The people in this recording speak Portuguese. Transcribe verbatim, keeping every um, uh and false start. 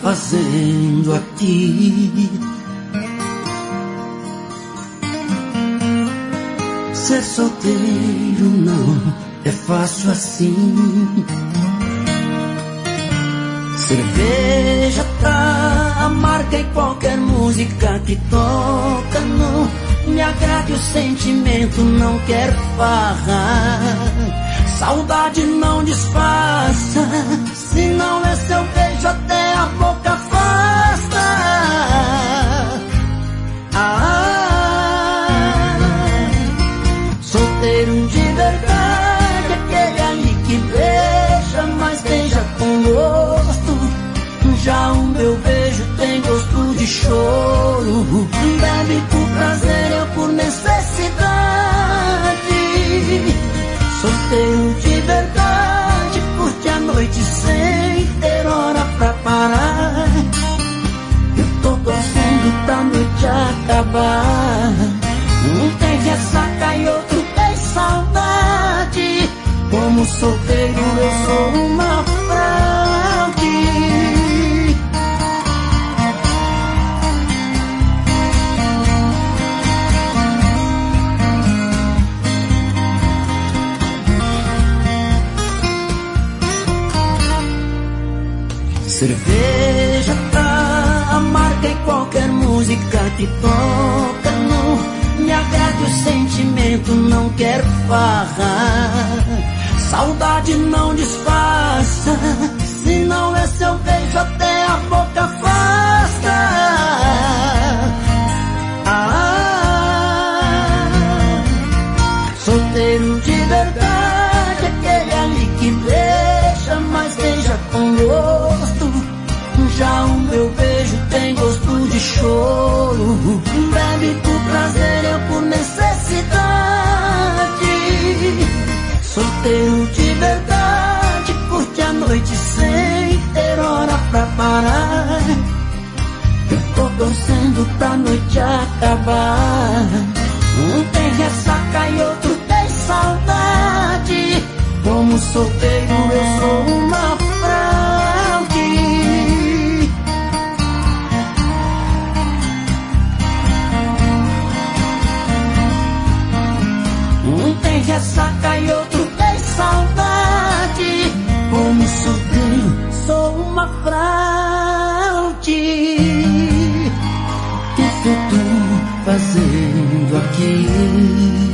fazendo aqui? Ser solteiro não é fácil assim. Cerveja tá amarga e qualquer música que toca não me agrada, o sentimento não quer farra. Saudade não disfarça, se não é seu beijo até a boca afasta. Ah, solteiro de verdade, aquele ali que beija, mas beija com gosto. Já o meu beijo tem gosto de choro. Bebe por prazer, eu por necessidade. Solteiro de verdade, curte a noite sem ter hora pra parar. Eu tô torcendo pra noite acabar. Um tem ressaca e outro tem saudade. Como solteiro eu sou uma fraude. Cerveja tá amarga e qualquer música que toca não me agrada, o sentimento não quer farra. Saudade não disfarça, se não é seu beijo até a boca afasta. Ah, solteiro de verdade, aquele ali que beija, mas beija com gosto. Já o meu beijo tem gosto de choro. Bebe por prazer, eu por necessidade. Solteiro de verdade, curte a noite sem ter hora pra parar. Eu tô torcendo pra noite acabar. Um tem ressaca e outro tem saudade. Como solteiro eu sou uma fraude. Um tem ressaca e outro tem saudade. Como solteiro sou uma fraude. O que eu tô fazendo aqui?